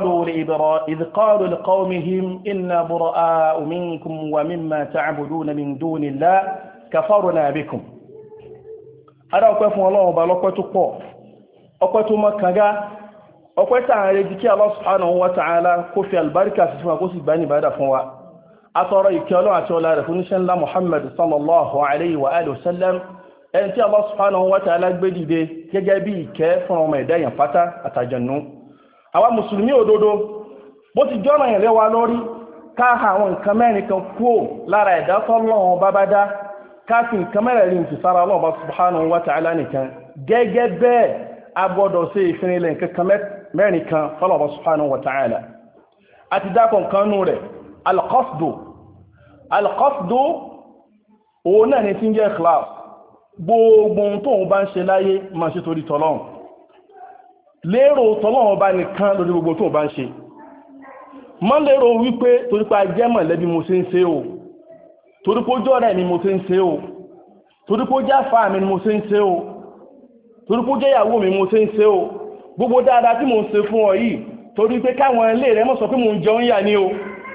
قالوا لقومهم إنا براء منكم ومما تعبدون من دون الله كفرنا بكم. Ada ọpẹ́ fún Ọlọ́run Ọba lọ́pẹ́ tó pọ̀, ọpẹ́ tó mọ́ kànga, ọpẹ́ tààrẹ jí kí Allah subhanahu wa ta'ala kó fi albarka sí fún wa kó sì gbá ní ìbádà fún wa. A tọrọ ìkẹ́ Ọlọ́run àti ọlá rẹ̀ fún níṣẹ́ ńlá Muhammad sallallahu alaihi wa alihi wasallam, ẹni tí Allah subhanahu wa ta'ala gbé dìde gẹ́gẹ́ bí ìkẹ́ fún ọmọ ẹ̀dá èèyàn pátá àtàjànú. Àwa mùsùlùmí òdodo bó ti jọ́nà yẹn lẹ́wà lórí ká àwọn nǹkan mẹ́rin kan kúrò lára ẹ̀dá tọ́lọ́run bá bá dá, káàkiri nǹkan mẹ́rin ti sára Ọlọ́run subhanahu wa ta'ala nìkan. Gẹ́gẹ́ bẹ́ẹ̀ a gbọ́dọ̀ sí ìfinilẹ̀ nǹkan mẹ́rin kan fọ́lọ́run subhanahu wa ta'ala. A ti dákọ̀ nǹkan nú rẹ̀ alqasdu òun náà ni tí ń jẹ́ ikhlas. Gbogbo tó ń bá ń ṣe láyé máa ṣe torí tọ́lọ́run, lérò tọ́lọ́run bá nìkan lórí gbogbo tó bá ń ṣe. Má lérò wípé torípa jẹ́ mọ̀lẹ́bí mo ṣe ń ṣe o, torípó jọ́rẹ̀ mi mo ṣe ń ṣe o, torípó jẹ́ àfáà mi mo ṣe ń ṣe o, torípó jẹ́ ìyàwó mi mo ṣe ń ṣe o. Gbogbo dáadáa tí mo ń ṣe fún ọ yìí torí pé káwọn ilé rẹ̀ mọ́ sọ pé mo ń jẹun yà ní o.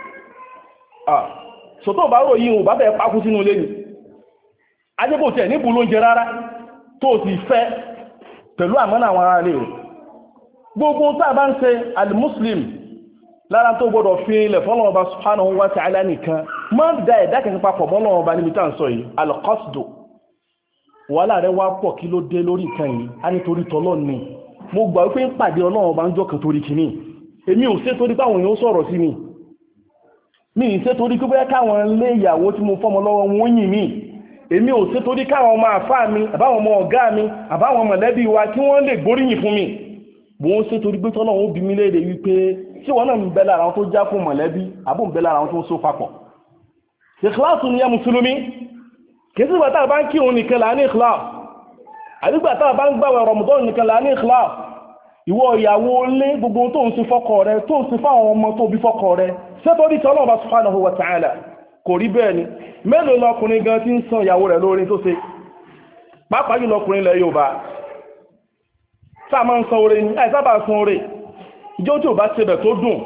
Sọ́tọ̀ bá rò yìí ò bá bẹ̀ẹ́ pákú sínú ilé ni. Ajẹ́bò tẹ̀ níbù ló ń jẹ rárá tó ti fẹ́ pẹ̀lú àmọ́nà àwọn ará ilé rẹ̀. Gbogbo tá a bá ń ṣe al-muslim lára tó gbọdọ̀ fi ilẹ̀ fọ́lọ́wọ́ bá subhanahu wa ta'ala nìkan, má da ẹ̀dá kẹ́kẹ́ papọ̀ mọ́lọ́wọ́ bá níbi tá ń sọ yìí al-qasdu. Wàhálà rẹ̀ wá pọ̀ kí ló dé lórí ìkan yìí, a nítorí tọ́lọ́ ni. Mo gbà wípé ń pàdé Ọlọ́run bá ń jọ́ kan torí kìíní. Èmi ò ṣe torí páwọn èèyàn sọ̀rọ̀ sí mi. Mi ì ṣe torí pé bóyá káwọn lé ìyàwó tí mo fọ́mọ lọ́wọ́ wọn yìn mí. Èmi ò ṣe torí káwọn ọmọ àfáà mi, àbáwọn ọmọ ọ̀gá mi, àbáwọn mọ̀lẹ́bí wa kí wọ́n lè gbóríyìn fún mi. Mo ń ṣe torí pé tọ́lọ́run ó bi mí léèrè wípé tí wọ́n náà ń bẹ lára àwọn tó já fún mọ̀lẹ́bí, àbò ń bẹ lára àwọn tó ń so papọ̀. Ìkìláàsù ni ẹ mùsùlùmí. Kìí sí ìgbà tá a bá ń kírun nìkan là ní ìkìláàsù. Àdúgbà tá a bá ń gbààwẹ̀ Ramadan nìkan là ní ìkìláàsù. Ìwọ ìyàwó lé gbogbo tó ń ṣe fọ́kọ rẹ, tó ń ṣe fáwọn ọmọ tó bí fọ́kọ rẹ, ṣé torí tí Ọlọ́run subhanahu wa ta'ala kò rí bẹ́ẹ̀ ni. Mélòó lọkùnrin gan tí ń san ìyàwó rẹ̀ lórí tó ṣe? Pàápàá jùlọ ọkùnrin ilẹ̀ Yorùbá. Sáà máa ń san oore ni, àìsábà san oore. Ìjọ́ tí ò bá ṣe bẹ̀ tó dùn,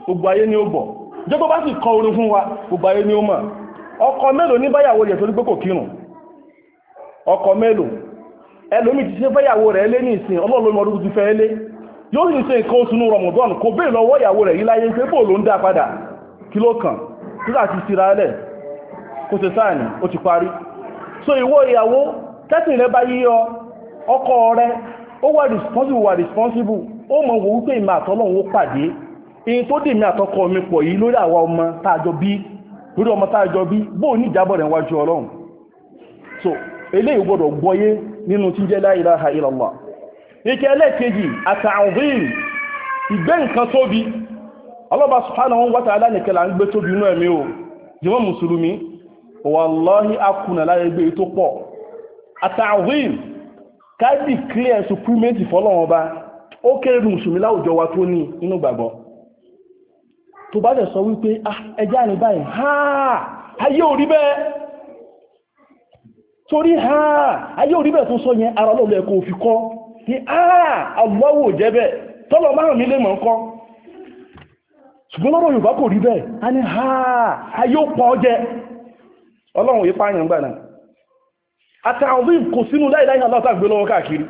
gbogbo ayé ni ó gbọ́ jẹ́ tó bá sì kọ orin fún wa gbogbo ayé ni ó mọ̀ ọkọ mélòó ní báyàwó rẹ̀ torí pé kò kírun ọkọ mélòó ẹlòmí ti ṣe fẹ́yàwó rẹ̀ lé ní ìsìn ọlọ́run ọdún ti fẹ́ lé yóò sì ṣe nǹkan oṣù ní Ramadan kò bèèrè lọ́wọ́ ìyàwó rẹ̀ yí láyé pé bóò ló ń dá padà kí ló kàn tí láti síra lẹ̀ kò ṣe sáàni ó ti parí so ìwọ ìyàwó tẹ́sìn rẹ bá yíyọ ọkọ rẹ ó wà responsible ó mọ̀ wò wípé ìmọ̀ àtọ́lọ́run ó pàdé èyí tó dì mí àtọkọ mi pọ̀ yìí lórí àwọn ọmọ táàjọ bí lórí ọmọ táàjọ bí bóò ní ìjábọ̀ rẹ̀ wájú Ọlọ́run so eléyìí gbọ́dọ̀ gbọ́yé nínú tí jẹ́ la ilaha illallah ìkẹ́ ẹlẹ́kejì àtàwìn ìgbé nǹkan tóbi Allah subhanahu wa ta'ala nìkẹ́ là ń gbé tóbi inú ẹ̀mí o jẹ́mọ́ mùsùlùmí wallahi akùnà láyé gbé tó pọ̀ àtàwìn káàdì clear supremacy fọ́lọ́wọ́n bá ó kéré mùsùlùmí láwùjọ wa tó ní inú gbàgbọ́ tó bá jẹ́ sọ wípé ẹjá ní báyìí ayé ò rí bẹ́ẹ̀ torí ayé ò rí bẹ́ẹ̀ tó sọ yẹn ara lọ́lọ́ ẹ̀kọ́ òfin kọ́ ní àwọ̀wò jẹ́bẹ̀ tọ́lọ márùn nílé mọ̀ ń kọ́ ṣùgbọ́n lọ́rọ̀ Yorùbá kò rí bẹ́ẹ̀ a ní ayé ò pọ̀ jẹ́ Ọlọ́run yí pààyàn gbà náà àtàwọn kò sínú láìláìsà látàgbé lọ́wọ́ káàkiri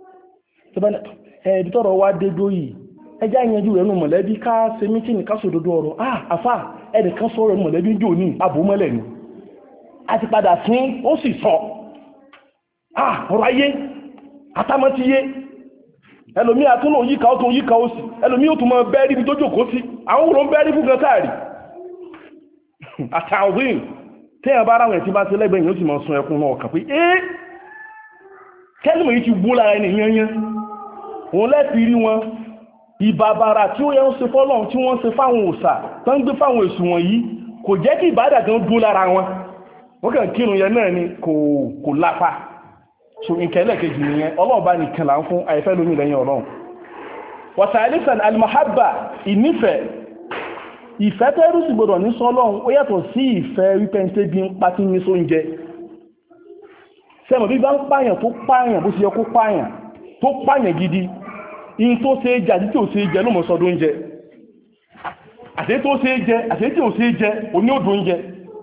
ẹ̀bí tọ́rọ wá dédó yìí ẹjá ìyẹnjú rẹ̀ nù mọ̀lẹ́bí ká ṣe mítìnì ká sòdodo ọ̀rọ̀ àfà ẹnìkan sọ̀rọ̀ mọ̀lẹ́bí jò ní abòmọ́lẹ̀ ni a ti padà fún ó sì sọ ọ̀rọ̀ ayé atámọ́tíyé ẹlòmí àtúnlò yíká ó tún yíká ó sì ẹlòmí ó tún mọ bẹ́ẹ̀rí bí tó jòkó sí àwọn òrò ń bẹ́ẹ̀rí fún gan táàrí àtàwìn tí ẹ̀ bá ráwọn ẹ̀ tí bá ti lẹ́gbẹ̀ẹ́ yóò sì mọ̀ sun ẹkùn náà kàn pé kẹ́lùmọ̀ yìí ti wó lára ẹni yányán òun lẹ́fi rí wọn ìbàbàrà tí ó yẹ ń ṣe fọ́lọ́run tí wọ́n ṣe fáwọn òòṣà tó ń gbé fáwọn èṣù wọ̀nyí kò jẹ́ kí ìbádà gan dún lára wọn wọ́n kàn kírun yẹn náà ni kò lápá so ìkẹlẹ̀ kejì nìyẹn ọlọ́ọ̀bá nìkan là ń fún àìfẹ́ lómi lẹ́yìn ọlọ́run wàtàlísàn almahabba ìnífẹ̀ ìfẹ́ tẹ́rù sì gbọdọ̀ ní sọ́lọ́run ó yàtọ̀ sí ìfẹ́ wípẹ́ntẹ́ bí ń pátí ní sóúnjẹ sẹ́mọ̀ bí bá ń pààyàn tó pààyàn bó ṣe yẹ kó pààyàn tó pààyàn gidi in tó ṣe jẹ àti tí ò ṣe jẹ ló mọ̀ sọdún oúnjẹ àti tó ṣe jẹ àti tí ò ṣe jẹ oní òdò oúnjẹ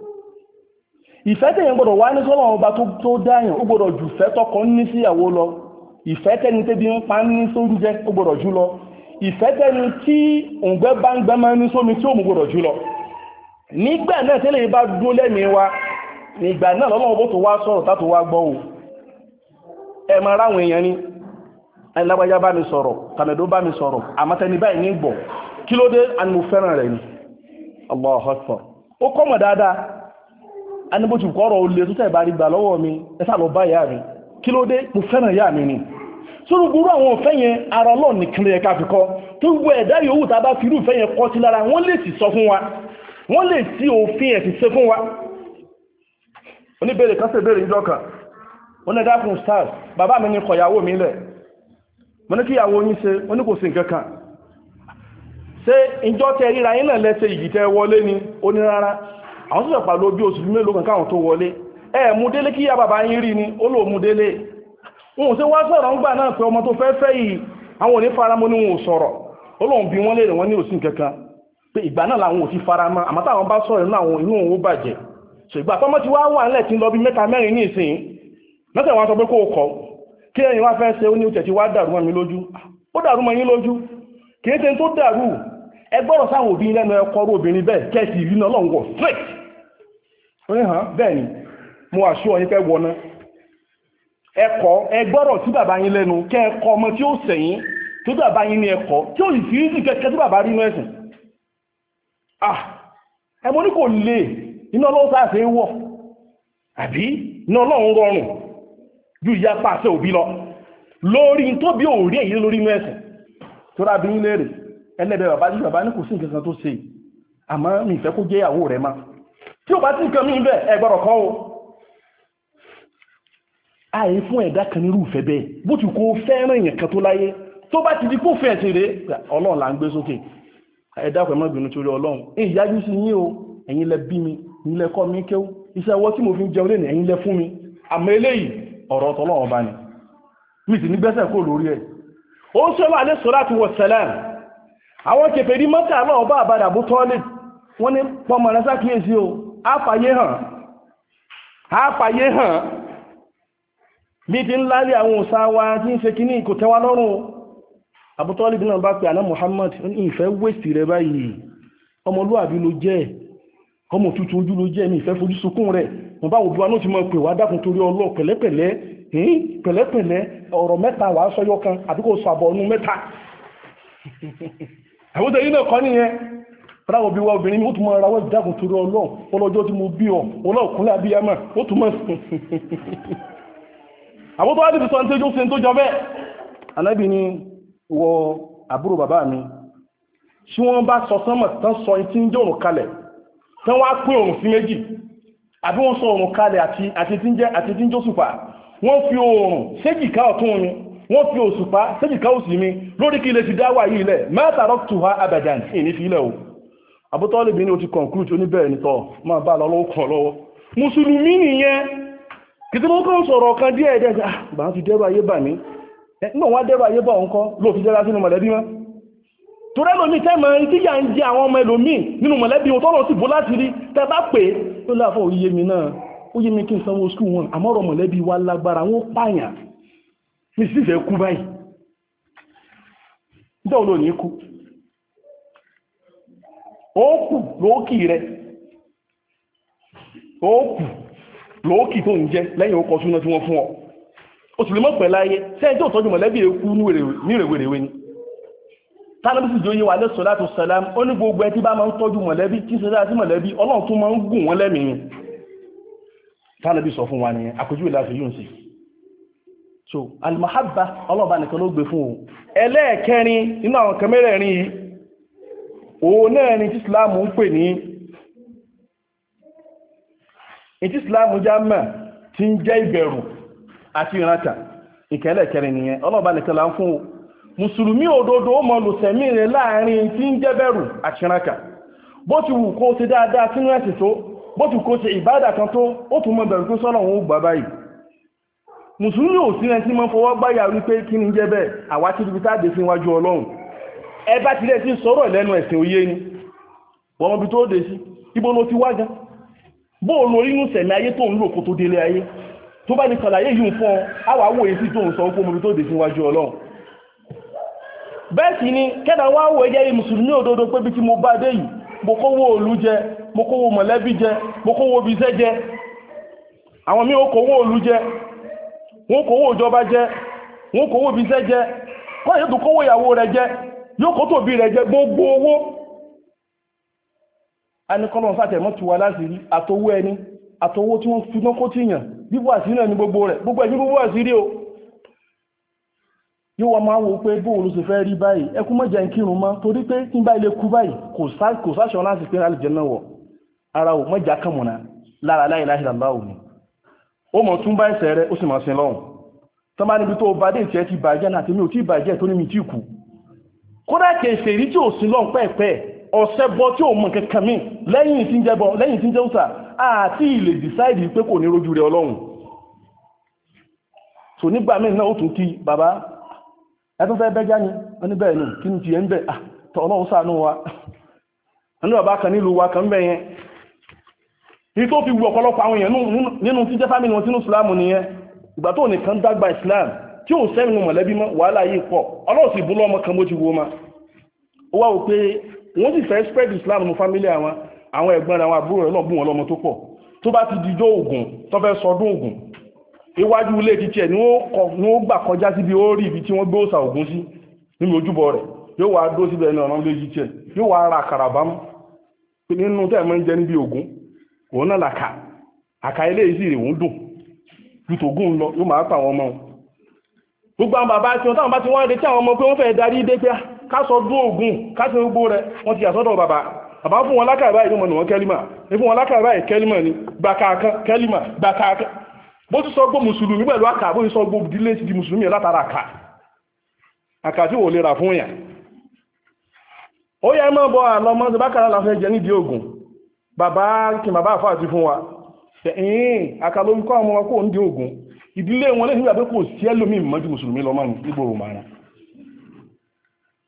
ìfẹ́ tẹ̀yìn gbọdọ̀ wá ní sọ́lọ́run ọba tó dáyàn ó gbọdọ̀ jù fẹ́ tọkọ ní síyàwó lọ ìfẹ́ tẹni tẹ́bi ń pa ní sóúnjẹ ó gbọdọ̀ jù lọ ìfẹ́ tẹni tí òǹgbẹ́ bá ń gbẹ́ máa ní sómi tí ó mú gbọdọ̀ jù lọ nígbà náà tẹ́lẹ̀ bá dún lẹ́mìí wa nígbà náà lọ́lọ́wọ́ bó tó wá sọ̀rọ̀ tá tó wá gbọ́ ò ẹ máa ráwọn èèyàn ní ẹlágbájá bá mi sọ̀rọ̀ kàmẹ̀dó bá mi sọ̀rọ̀ àmọ́tẹni báyìí ní gbọ̀ kí ló dé a ní mo fẹ́ràn rẹ̀ ni Allahu Akbar ó kọ́mọ̀ dáadáa a ní bó ti kọ́rọ̀ olè tó tẹ̀ bá rí gbà lọ́wọ́ mi ẹsà lọ bá ìyá mi kí ló dé mo fẹ́ràn ìyá mi ni sórí gbúrú àwọn òfẹ́ yẹn ara Ọlọ́run nìkan lè ká fi kọ́ tó gbogbo ẹ̀dá yòówù tá a bá fi irú ìfẹ́ yẹn kọ́ sí lára wọ́n lè sì sọ fún wa wọ́n lè sí òfin ẹ̀sìn ṣe fún wa oníbèrè kan sì bèrè ìjọ kan ó ní dákun stars bàbá mi ní kọ̀yàwó mi lẹ̀ mo ní kí ìyàwó yín ṣe ó ní kò sí nǹkan kan ṣé ìjọ tẹ ríra yín náà lẹ́sẹ̀ ìgì tẹ wọlé ni ó ní rárá àwọn sọ̀rọ̀ pàlú bí oṣù mélòó kan káwọn tó wọlé ẹ mú délé kí ìyá bàbá yín rí ni ó lò mú délé wọn ò sí wá sọ̀rọ̀ ńgbà náà pé ọmọ tó fẹ́ fẹ́ yìí àwọn ò ní faramọ́ ní wọn ò sọ̀rọ̀ ó lóun bí wọ́n léèrè wọn ní òsì nǹkan kan pé ìgbà náà làwọn ò ti faramọ́ àmọ́ táwọn bá sọ̀rọ̀ nínú àwọn inú òun ó bàjẹ́ ṣùgbà tọ́mọ́ ti wá wà nílẹ̀ tí ń lọ bí mẹ́ta mẹ́rin ní ìsìn mẹ́sẹ̀ wọn sọ pé kó o kọ́ kí ẹ̀yin wá fẹ́ ṣe ó ní oúnjẹ tí wá dàrú mọ́ mi lójú ó dàrú mọ́ yín lójú kì í ṣe tó dàrú ẹ gbọ́dọ̀ sáwọn òbí lẹ́nu ẹkọ rú obìnrin bẹ́ẹ̀ kẹ́sì ìrìnà ọlọ́run wọ̀ straight ó ní hàn bẹ́ẹ̀ ni mo àṣù ọyìn fẹ́ wọná ẹkọ ẹ gbọ́dọ̀ sí bàbá yín lẹ́nu kẹ́ ẹkọ ọmọ tí ó sẹ̀yìn tó bàbá yín ní ẹkọ tí ó sì fi rí kẹ́kẹ́ tí bàbá rí inú ẹ̀sìn ẹ mo ní kò lè iná ọlọ́run sáà ṣe wọ̀ àbí iná ọlọ́run rọrùn ju ìyá pàṣẹ òbí lọ lórí tó bí òórí èyí lórí inú ẹ̀sìn tó rábí ń lérè ẹlẹ́bẹ̀ bàbá jí bàbá ní kò sí nǹkan tó ṣe àmọ́ mi ìfẹ́ kó jẹ́ ìyàwó rẹ̀ ma tí ó bá tí nǹkan mí bẹ́ ẹ gbọ́dọ̀ kọ́ o ààyè fún ẹ̀dá kan nírú ìfẹ́ bẹ́ẹ̀ bó ti kó fẹ́ràn èèyàn kan tó láyé tó bá ti di kó fẹ́ ẹ̀sìn rẹ̀ ọlọ́run là ń gbé sókè ẹ̀dá pẹ̀mọ́ ìbínú torí ọlọ́run ìyájú sí yín o ẹ̀yin lẹ bí mi ẹ̀yin lẹ kọ́ mi kéwú iṣẹ́ ọwọ́ tí mo fi ń jẹun lẹ́nu ẹ̀yin lẹ fún mi àmọ́ eléyìí ọ̀rọ̀ tọ́lọ́run bá ní mi sì ní gbẹ́sẹ̀ kó lórí ẹ̀ ó ń sọ́lọ́ alẹ́ salatu wa salam àwọn kèfèrí Mọ́kà náà bá àbádà Abu Talib wọ́n ní pọ́mọ̀ rẹ̀ sákìyèsí o àfàyé hàn bí ti ń lálé àwọn òsà wa tí ń ṣe kíní kò tẹ́wà lọ́rùn. Abu Talib náà bá pè àná Muhammad ní ìfẹ́ wéṣì rẹ̀ báyìí, ọmọlúwàbí ló jẹ́, ọmọ tútù ojú ló jẹ́, mi ìfẹ́ fojú sunkún rẹ̀, mo bá wò bí wa náà ti mọ̀ pé wá dákun torí Ọlọ́run pẹ̀lẹ́pẹ̀lẹ́ ọ̀rọ̀ mẹ́ta wà sọ́yọ́ kan àbí kò sọ àbọ̀ ọ̀nù mẹ́ta. àwọn tẹ̀yìn náà kọ́ nìyẹn ráwọ̀ bí wá obìnrin ó tún mọ́ rawọ́ ìdákùn torí Ọlọ́run ọlọ́jọ́ tí mo bí ọ ọlọ́ọ̀kúnlẹ̀ abíyámà ó tún mọ́ àwọn tó wá dìbì sọ ní tẹ́jọ́ sí tó jọ bẹ́ẹ̀. Ànábì ni wọ àbúrò bàbá mi tí wọ́n bá sọ sánmọ̀ tán sọ tí ń jẹ́ òrùn kalẹ̀ tán wá pín òrùn sí méjì àbí wọ́n sọ òrùn kalẹ̀ àti tí ń jẹ́ òṣùpá, wọ́n fi òrùn séjìká ọ̀tún mi wọ́n fi òṣùpá séjìká òsì mi lórí kí ilẹ̀ ti dáwà yìí lẹ̀ ma taraktuha abadan ìní fi ilẹ̀ o. Abu Talib ní o ti conclude oníbẹ̀rẹ̀ nítọ́ máa bá lọ́wọ́ kan lọ́wọ́ mùsùlùmí nìyẹn kìtí mọ́ kàn sọ̀rọ̀ kan díẹ̀ ẹ̀dẹ́ bá ti dẹ́rù ayé bà mí nígbà wọ́n dẹ́rù ayé bà ọ̀nkọ́ ló fi jẹ́ra sínú mọ̀lẹ́bí wọn tó rẹ́ lómi tẹ́ mọ̀ tí yà ń jẹ àwọn ọmọ ẹlòmíì nínú mọ̀lẹ́bí wọn tọ́lọ̀ sí bó láti rí tẹ́ bá pè tó láàfọ́ òye mi náà ó yé mi kí n sanwó skul wọn àmọ́rọ̀ mọ̀lẹ́bí wa lágbára wọn pààyàn ní sí fẹ́ kú báyìí nígbà wo ló ní kú ó kù lóòkì rẹ̀ ó kù lóòkì tó ń jẹ lẹ́yìn ó kọ súná tí wọ́n fún ọ ó sì lè mọ́ pẹ̀lá ayé sẹ́yìn tó tọ́jú mọ̀lẹ́bí ekú ní rèwerèwe ni tánàbí sì jẹ́ oyé wa lẹ́sọ̀ láti sàlám ó ní gbogbo ẹ tí bá máa ń tọ́jú mọ̀lẹ́bí tí ń sẹ́dá sí mọ̀lẹ́bí Ọlọ́run tún máa ń gùn wọ́n lẹ́mìí tánàbí sọ fún wa nìyẹn àpèjúwe láti yóò sí so almahabba ọlọ́ọ̀bá nìkan ló gbé fún o. ẹlẹ́ẹ̀kẹrin nínú àwọn kẹmẹ́rẹ̀rin yìí òun náà ni tí Islam ń pè ní ìtí Islam jámà tí ń jẹ́ ìbẹ̀rù àti ìrántà ìkẹlẹ̀kẹrin nìyẹn ọlọ́ọ̀bá nìkan là ń fún o. mùsùlùmí òdodo ó mọ lùsẹ̀mí rẹ̀ láàrin tí ń jẹ́ bẹ̀rù àti ìrántà bó ti wù kó ṣe dáadáa sínú ẹ̀sìn tó bó ti kó ṣe ìbádà kan tó ó tún mọ bẹ̀rù tó sọ́nà òun ó gbà báyìí. mùsùlùmí ò sí ẹni tí mọ́ fọwọ́ gbáyà wípé kí ni jẹ́ bẹ́ẹ̀ àwa tí ibi tá dé sí iwájú Ọlọ́run ẹ bá tilẹ̀ sí sọ̀rọ̀ lẹ́nu ẹ̀sìn òye ni wọ́n mọ́bí tó dé sí ibo ló ti wájá bó o lórí inú sẹ̀mí ayé tó ń lò kó tó délé ayé tó bá ní kàlàyé yìí fún ọ àwà wò èsì tó ń sọ fún mọ́bí tó dé sí iwájú Ọlọ́run. bẹ́ẹ̀ sì ni kẹ́dà wá wò ẹjẹ́ rí mùsùlùmí òdodo pé bí tí mo bá dé yìí mo kówó òlu jẹ mo kówó mọ̀lẹ́bí jẹ mo kówó ibiṣẹ́ jẹ àwọn míì ó kówó òlu jẹ wọ́n kówó ìjọba jẹ wọ́n kówó ibiṣẹ́ jẹ kọ́ yóò tó kówó ìyàwó rẹ̀ jẹ yóò kó tóbi rẹ̀ jẹ gbogbo owó anikọ́lọ̀ sátẹ̀mọ́ ti wà láti rí àtowó ẹni àtowó tí wọ́n fi náà kó tí yàn bíbọ̀ àti náà ní gbogbo rẹ̀ gbogbo ẹ̀jú gbogbo àti rí o yóò wọ́n máa wò pé bóòlù sì fẹ́ rí báyìí ẹkú mọ́jẹ ń kírun mọ́ torí pé tí bá ilé kú báyìí kò sáṣọ láti pé alìjẹ́ náà wọ̀ ara ò mọ́jà kàmùnà lára láìláìláìláà òní ó mọ̀ tún bá ẹsẹ̀ rẹ̀ ó sì máa sin lọ́hùn tó bá níbi tó bá dé ìtẹ́ ti bàjẹ́ náà tèmi ò tí bàjẹ́ tó ní mi tí kù kódà kèsè rí tí ò sí lọ́hùn pẹ́ẹ̀pẹ́ ọ̀sẹ̀ bọ́ tí ò mọ̀ kankan mi lẹ́yìn tí ń jẹ́ bọ́ lẹ́yìn tí ń jẹ́ òsà àti ilé decide pé kò ní rojú rẹ̀ Ọlọ́run so nígbà míì náà ó tún kí bàbá ẹtún fẹ́ bẹ́já ni wọ́n ní bẹ́ẹ̀ nù kí ni ti ẹ̀ ń bẹ̀ tọ́ Ọlọ́run ṣàánú wa wọ́n ní bàbá kan nílùú wa kan bẹ̀ yẹn ní tó fi wù ọ̀pọ̀lọpọ̀ àwọn èèyàn nínú tí jẹ́ fámìlì wọn sínú ìsìláàmù nìyẹn ìgbà tó nìkan dàgbà islam tí ò sẹ́nu mọ̀lẹ́bí mọ́ wàhálà yìí pọ̀ Ọlọ́run sì bú lọ́mọ kan bó ti wo ma ó wá wò pé wọ́n sì fẹ́ spread islam nínú fámìlì àwọn ẹ̀gbọ́n rẹ̀ àwọn àbúrò rẹ̀ náà bú wọn lọ́mọ tó pọ̀ tó bá ti dijọ́ ògùn tó fẹ́ sọdún ògùn iwájú ilé ti tiẹ̀ ni wọ́n gbà kọjá síbi ó rí ibi tí wọ́n gbé òsà ògùn sí nínú ojúbọ rẹ̀ yóò wá dó síbẹ̀ ní ọ̀nà ilé ti tiẹ̀ yóò wá ra àkàrà bámú nínú tẹ́ mọ́ ń jẹ níbi ògùn òun náà làkà àkà ilé ìsì rẹ̀ wọ́n dùn jùtògùn lọ yóò máa pa àwọn ọmọ gbogbo àwọn bàbá tí wọ́n táwọn bá ti wọ́n retí àwọn ọmọ pé wọ́n fẹ́ darí dé pé kásọ dún ògùn kásọ gbogbo rẹ̀ wọ́n ti yàsọ́dọ̀ bàbá fún wọn lákàrà ìlú mọ̀nà wọn kẹ́límà fún wọn lákàrà ìkẹ́límà ní gbàkàkan kẹ́límà gbàkàkan bó ti sọ gbó mùsùlùmí pẹ̀lú àkà bó ti sọ gbó dílé ti di mùsùlùmí látara àkà tí wò lè rà fún yàn ó yẹ mọ́ bọ́ àlọ́ mọ́ bákàrà láfẹ́ jẹ nídìí ògùn bàbá kí bàbá àfáà ti fún wa ẹ̀yìn àkàlórúkọ àwọn ọmọ kò ń di ògùn ìdílé wọn lẹ́yìn ìgbà pé kò sí ẹlòmí mọ́jú mùsùlùmí lọ márùn nígbòrò márùn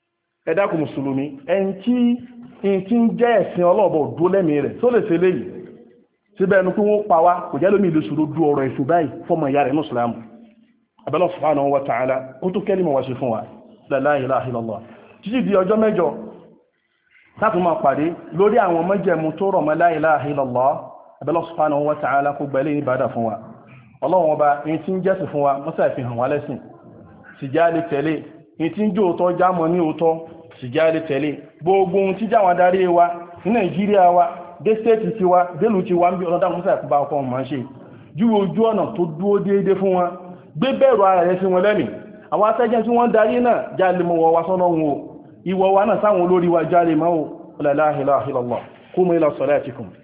ẹ dákun mùsùlùmí ẹni tí ń jẹ́ ẹ̀sìn ọlọ́ọ̀bọ̀ dó lẹ́mìí rẹ̀ tó lè ṣe léyìí síbẹ̀ ẹnu pé wọ́n pa wá kò jẹ́ lómi ìlú ṣòro du ọ̀rọ̀ ẹ̀sùn báyìí fọmọ ìyá rẹ̀ mùsùlùmí abẹ́lọ́ subhanahu wa ta'ala ó tó kẹ́lí mọ̀ wá ṣe fún wa la ilaha illallah títí di ọjọ́ mẹ́jọ láti máa pàdé lórí àwọn májẹ̀mú tó rọ̀ mọ́ la ilaha illallah abẹ́lọ́ subhanahu wa ta'ala kó gbẹ̀lẹ́ ìbádà fún wa ọlọ́run ọba èyí tí ń jẹ́sìn fún wa mọ́sá ìfihàn wa lẹ́sìn sì já lè tẹ̀lé èyí tí ń jó òótọ́ jámọ́ ní òótọ́ sì já lè tẹ̀lé gbogbo ohun tí jáwọn adarí wa ní nàìjíríà wa dé stéètì ti wa délù ti wa ń bí ọlọ́dà mọ́sá ìkúbá ọkọ̀ ọmọ ṣe ju ojú ọ̀nà tó dúó déédé fún wọn gbé bẹ̀rù ara rẹ̀ sí wọn lẹ́mìí àwọn atẹ́jẹ́ tí wọ́n darí náà jáde mọ́ wa sọ́nà wọn o ìwọ wa náà sáwọn olórí wa jáde mọ́ o la ilaha illallah qumu ila salatikum